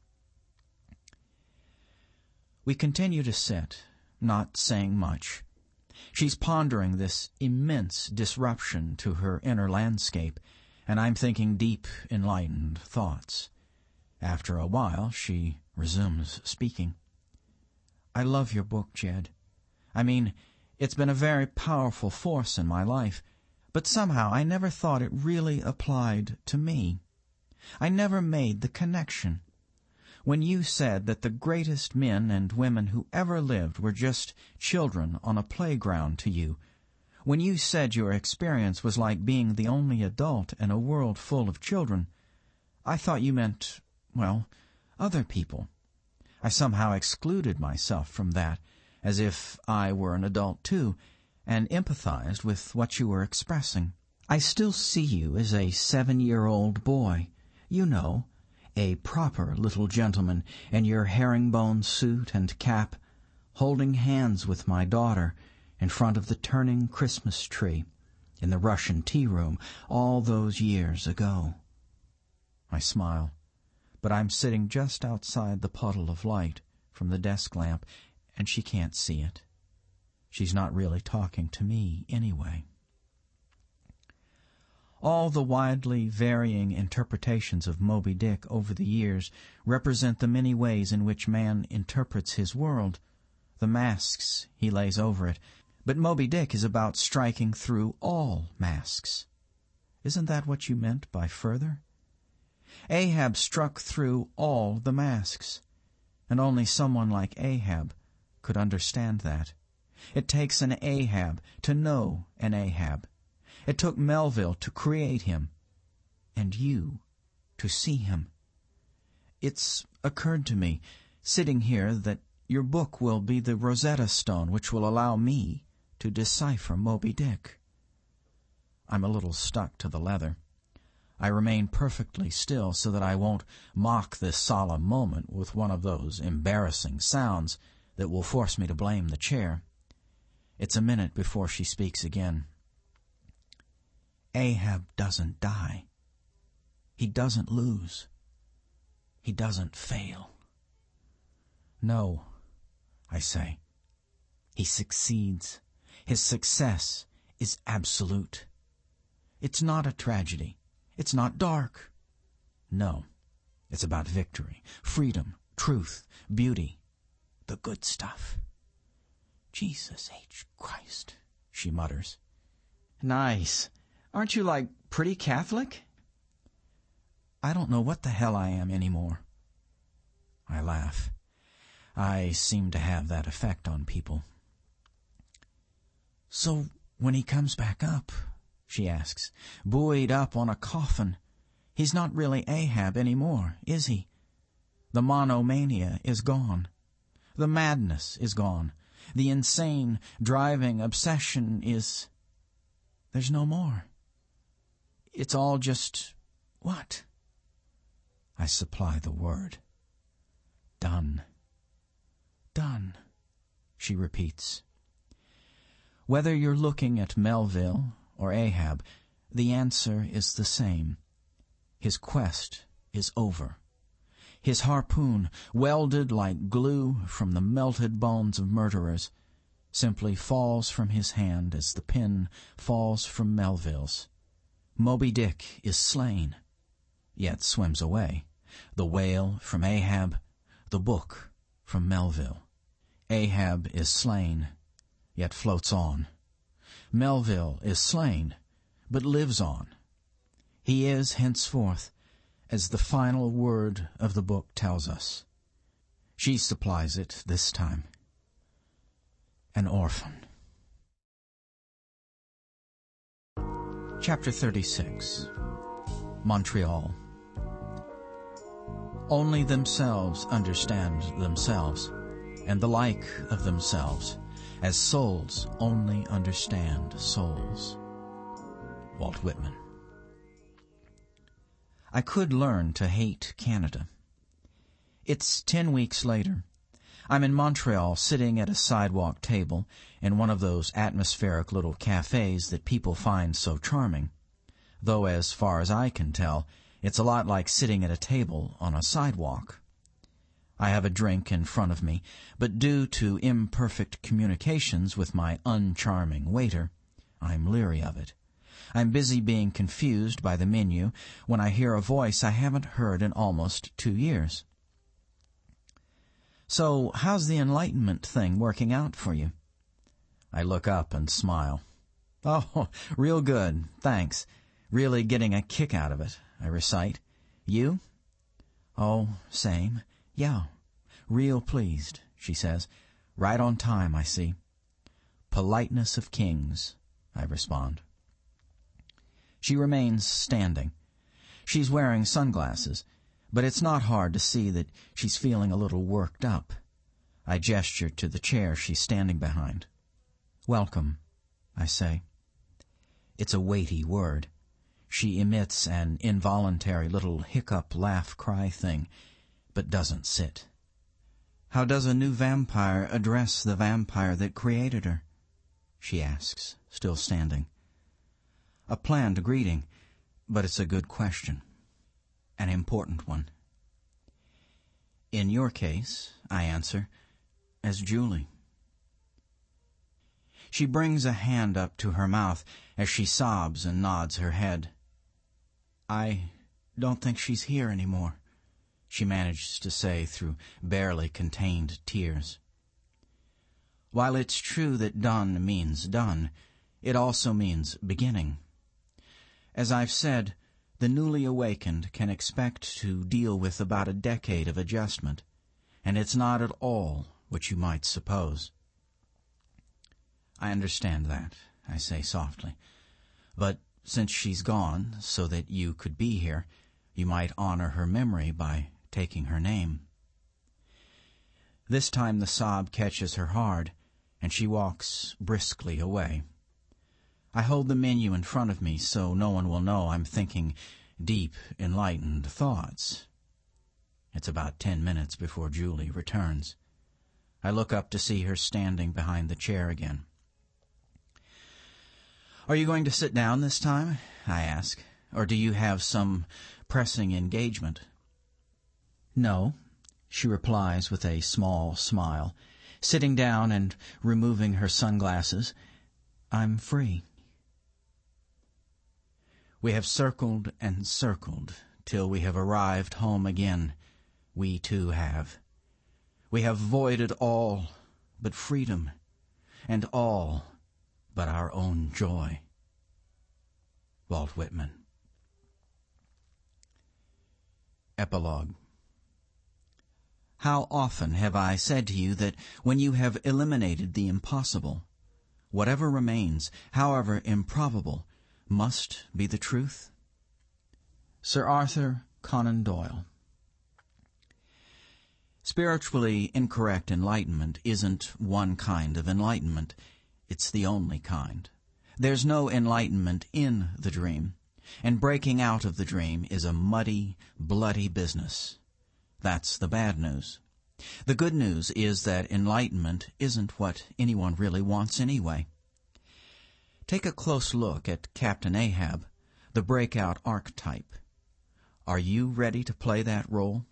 We continue to sit, not saying much. She's pondering this immense disruption to her inner landscape, and I'm thinking deep, enlightened thoughts. After a while, she resumes speaking. "I love your book, Jed. I mean, it's been a very powerful force in my life, but somehow I never thought it really applied to me. I never made the connection. When you said that the greatest men and women who ever lived were just children on a playground to you, when you said your experience was like being the only adult in a world full of children, I thought you meant, well, other people. I somehow excluded myself from that, as if I were an adult too, and empathized with what you were expressing. I still see you as a 7-year-old boy, you know, a proper little gentleman in your herringbone suit and cap, holding hands with my daughter in front of the turning Christmas tree in the Russian tea-room all those years ago." I smile, but I'm sitting just outside the puddle of light from the desk lamp, and she can't see it. She's not really talking to me anyway. All the widely varying interpretations of Moby Dick over the years represent the many ways in which man interprets his world, the masks he lays over it. But Moby Dick is about striking through all masks. Isn't that what you meant by further? Ahab struck through all the masks, and only someone like Ahab could understand that. It takes an Ahab to know an Ahab. It took Melville to create him, and you to see him. It's occurred to me, sitting here, that your book will be the Rosetta Stone which will allow me to decipher Moby Dick. I'm a little stuck to the leather. I remain perfectly still so that I won't mock this solemn moment with one of those embarrassing sounds that will force me to blame the chair. It's a minute before she speaks again. Ahab doesn't die. He doesn't lose. He doesn't fail. No, I say. He succeeds. His success is absolute. It's not a tragedy. It's not dark. No, it's about victory, freedom, truth, beauty, the good stuff. Jesus H. Christ, she mutters. Nice. Aren't you like pretty Catholic? I don't know what the hell I am anymore. I laugh. I seem to have that effect on people. So when he comes back up, she asks, buoyed up on a coffin, he's not really Ahab anymore, is he? The monomania is gone. The madness is gone. The insane, driving obsession is... There's no more. It's all just What? I supply the word. Done. Done, she repeats. Whether you're looking at Melville or Ahab, the answer is the same. His quest is over. His harpoon, welded like glue from the melted bones of murderers, simply falls from his hand as the pin falls from Melville's. Moby Dick is slain, yet swims away. The whale from Ahab, the book from Melville. Ahab is slain, yet floats on. Melville is slain, but lives on. He is, henceforth, as the final word of the book tells us. She supplies it this time. An orphan. Chapter 36. Montreal. Only themselves understand themselves, and the like of themselves, as souls only understand souls. Walt Whitman. I could learn to hate Canada. It's 10 weeks later. I'm in Montreal, sitting at a sidewalk table in one of those atmospheric little cafes that people find so charming, though as far as I can tell, it's a lot like sitting at a table on a sidewalk. I have a drink in front of me, but due to imperfect communications with my uncharming waiter, I'm leery of it. I'm busy being confused by the menu when I hear a voice I haven't heard in almost 2 years. So, how's the Enlightenment thing working out for you? I look up and smile. Oh, real good, thanks. Really getting a kick out of it, I recite. You? Oh, same. Yeah, real pleased, she says. Right on time, I see. Politeness of kings, I respond. She remains standing. She's wearing sunglasses, but it's not hard to see that she's feeling a little worked up. I gesture to the chair she's standing behind. Welcome, I say. It's a weighty word. She emits an involuntary little hiccup laugh-cry thing, but doesn't sit. How does a new vampire address the vampire that created her? She asks, still standing. A planned greeting, but it's a good question. An important one. In your case, I answer, as Julie. She brings a hand up to her mouth as she sobs and nods her head. I don't think she's here anymore, she manages to say through barely contained tears. While it's true that done means done, it also means beginning. As I've said, the newly awakened can expect to deal with about a decade of adjustment, and it's not at all what you might suppose. I understand that, I say softly, but since she's gone so that you could be here, you might honor her memory by taking her name. This time the sob catches her hard, and she walks briskly away. I hold the menu in front of me so no one will know I'm thinking deep, enlightened thoughts. It's about 10 minutes before Julie returns. I look up to see her standing behind the chair again. Are you going to sit down this time? I ask. Or do you have some pressing engagement? No, she replies with a small smile, sitting down and removing her sunglasses. I'm free. We have circled and circled till we have arrived home again. We too have. We have voided all but freedom, and all but our own joy. Walt Whitman. Epilogue. How often have I said to you that when you have eliminated the impossible, whatever remains, however improbable, must be the truth? Sir Arthur Conan Doyle. Spiritually incorrect enlightenment isn't one kind of enlightenment. It's the only kind. There's no enlightenment in the dream. and breaking out of the dream is a muddy, bloody business. That's the bad news. The good news is that enlightenment isn't what anyone really wants anyway. Take a close look at Captain Ahab, the breakout archetype. Are you ready to play that role?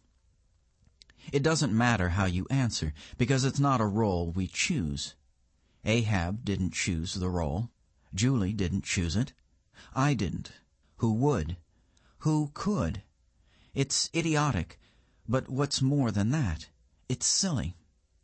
It doesn't matter how you answer, because it's not a role we choose. Ahab didn't choose the role. Julie didn't choose it. I didn't. Who would? Who could? It's idiotic, but what's more than that? It's silly.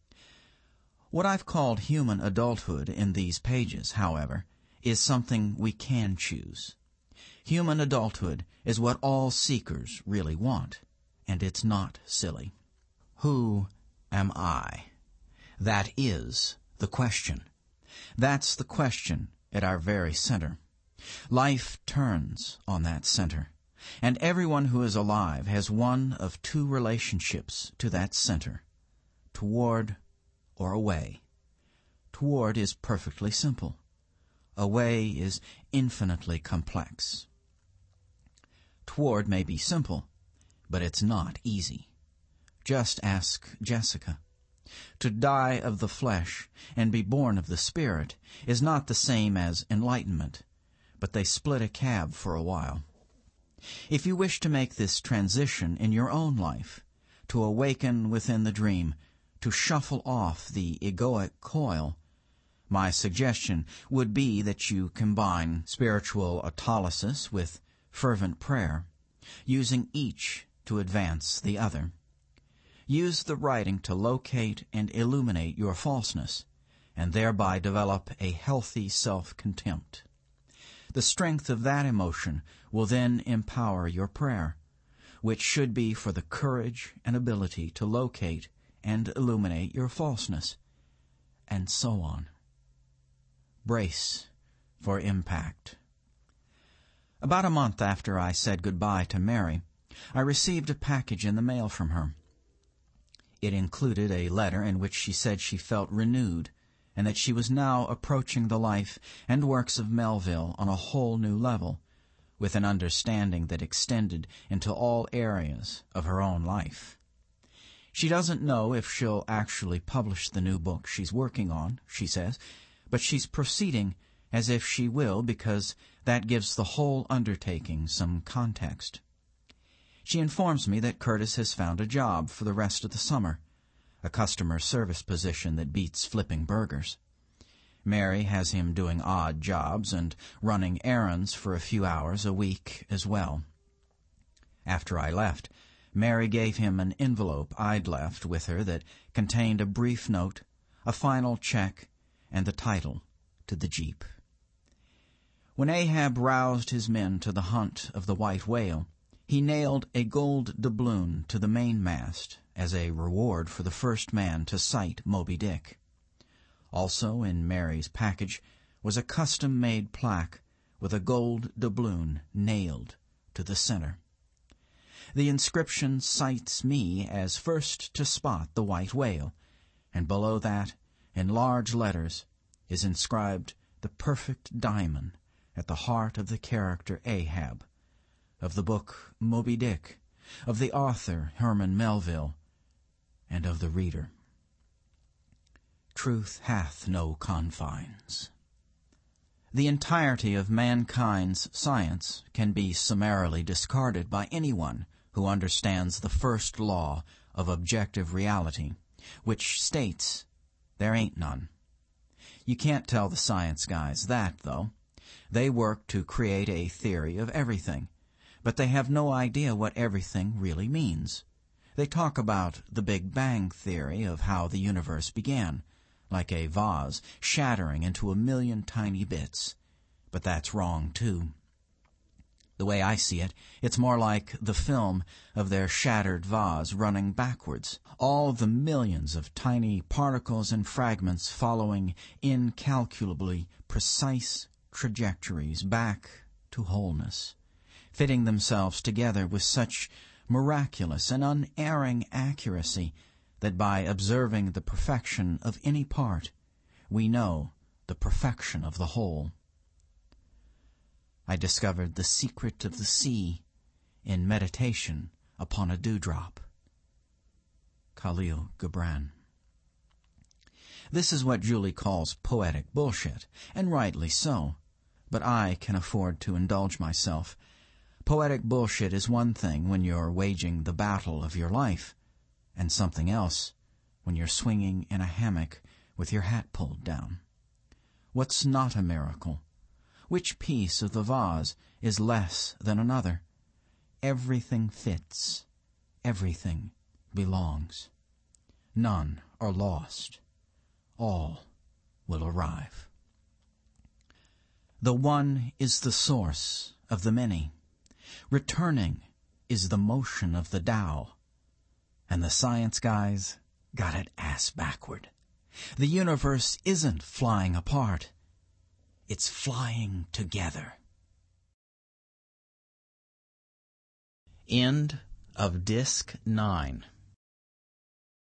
What I've called human adulthood in these pages, however, is something we can choose. Human adulthood is what all seekers really want, and it's not silly. Who am I? That is the question. That's the question at our very center. Life turns on that center, and everyone who is alive has one of two relationships to that center, toward or away. Toward is perfectly simple. Away is infinitely complex. Toward may be simple, but it's not easy. Just ask Jessica. To die of the flesh and be born of the Spirit is not the same as enlightenment, but they split a cab for a while. If you wish to make this transition in your own life, to awaken within the dream, to shuffle off the egoic coil, my suggestion would be that you combine spiritual autolysis with fervent prayer, using each to advance the other. Use the writing to locate and illuminate your falseness, and thereby develop a healthy self-contempt. The strength of that emotion will then empower your prayer, which should be for the courage and ability to locate and illuminate your falseness, and so on. Brace for impact. About a month after I said goodbye to Mary, I received a package in the mail from her. It included a letter in which she said she felt renewed, and that she was now approaching the life and works of Melville on a whole new level, with an understanding that extended into all areas of her own life. She doesn't know if she'll actually publish the new book she's working on, she says, but she's proceeding as if she will because that gives the whole undertaking some context. She informs me that Curtis has found a job for the rest of the summer, a customer service position that beats flipping burgers. Mary has him doing odd jobs and running errands for a few hours a week as well. After I left, Mary gave him an envelope I'd left with her that contained a brief note, a final check, and the title to the Jeep. When Ahab roused his men to the hunt of the white whale, he nailed a gold doubloon to the mainmast as a reward for the first man to sight Moby Dick. Also in Mary's package was a custom-made plaque with a gold doubloon nailed to the center. The inscription cites me as first to spot the white whale, and below that, in large letters, is inscribed the perfect diamond at the heart of the character Ahab, of the book Moby Dick, of the author Herman Melville, and of the reader. Truth hath no confines. The entirety of mankind's science can be summarily discarded by anyone who understands the first law of objective reality, which states there ain't none. You can't tell the science guys that, though. They work to create a theory of everything, but they have no idea what everything really means. They talk about the Big Bang theory of how the universe began, like a vase shattering into a million tiny bits. But that's wrong, too. The way I see it, it's more like the film of their shattered vase running backwards, all the millions of tiny particles and fragments following incalculably precise trajectories back to wholeness, fitting themselves together with such miraculous and unerring accuracy that by observing the perfection of any part, we know the perfection of the whole. I discovered the secret of the sea in meditation upon a dewdrop. Khalil Gibran. This is what Julie calls poetic bullshit, and rightly so. But I can afford to indulge myself. Poetic bullshit is one thing when you're waging the battle of your life, and something else when you're swinging in a hammock with your hat pulled down. What's not a miracle? Which piece of the vase is less than another? Everything fits. Everything belongs. None are lost. All will arrive. The one is the source of the many. Returning is the motion of the Tao. And the science guys got it ass backward. The universe isn't flying apart. It's flying together. End of Disc 9.